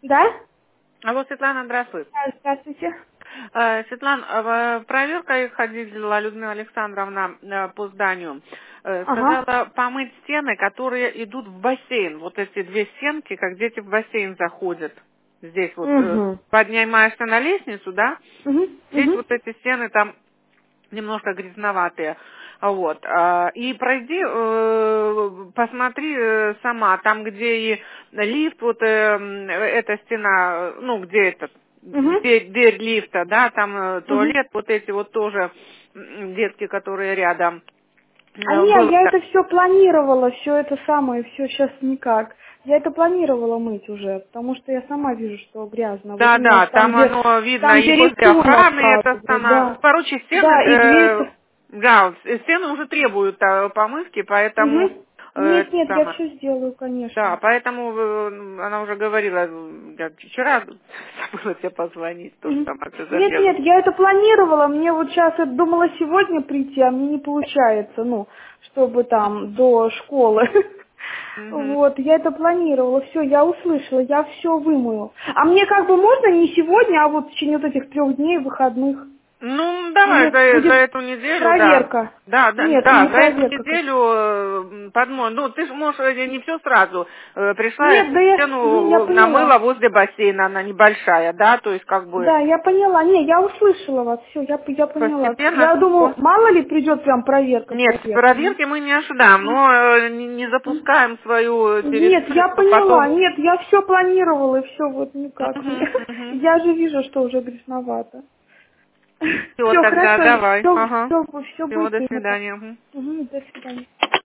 Да? Алло, Светлана, здравствуй. Здравствуйте. Светлана, проверка ходила Людмила Александровна по зданию. Ага. Сказала помыть стены, которые идут в бассейн. Вот эти две стенки, как дети в бассейн заходят. Здесь вот Угу. поднимаешься на лестницу, да? Угу. Здесь Угу. вот эти стены там немножко грязноватые. Вот. И пройди, посмотри сама, там, где и лифт, вот эта стена, ну, где этот, Угу. дверь лифта, да, там Угу. туалет, вот эти вот тоже детки, которые рядом. А не, Было. я это все планировала, все это самое, все сейчас никак. Я это планировала мыть уже, потому что я сама вижу, что грязно. Вот Да, именно да, там оно видно там, и где возле рисунок, охраны это как бы, стена. да. Короче, стены, Да, и дверь. да, стены уже требуют помывки, поэтому Угу. Нет, нет, я самое. все сделаю, Да, конечно. поэтому она уже говорила, я вчера забыла тебе позвонить, тоже Мгм. сама все Нет, забегала. нет, я это планировала, мне вот сейчас я думала сегодня прийти, а мне не получается, ну, чтобы там до школы. Мгм. Вот, я это планировала, все, я услышала, я все вымою. А мне как бы можно не сегодня, а вот в течение вот этих 3 дней выходных? Ну, давай Или за будет эту неделю, да. проверка? Да, да, Нет, да, или за эту проверка как? неделю ну, ты же можешь не все сразу. Пришла Нет, эту да я стену, поняла. намыла возле бассейна, она небольшая, да, то есть как бы Да, я поняла. Не, я услышала вас, все, я поняла. постепенно. Я думаю, мало ли придет прям проверка. Нет, проверки мы не ожидаем, но не запускаем свою Нет, территорию, я чтобы поняла. потом... Нет, я все планировала, и все вот никак. Мгм, мгм. Я же вижу, что уже грязновато. Все, Все тогда хорошо, давай. Ага. все Всего, будет до принято. свидания. Мгм. Мгм, до свидания.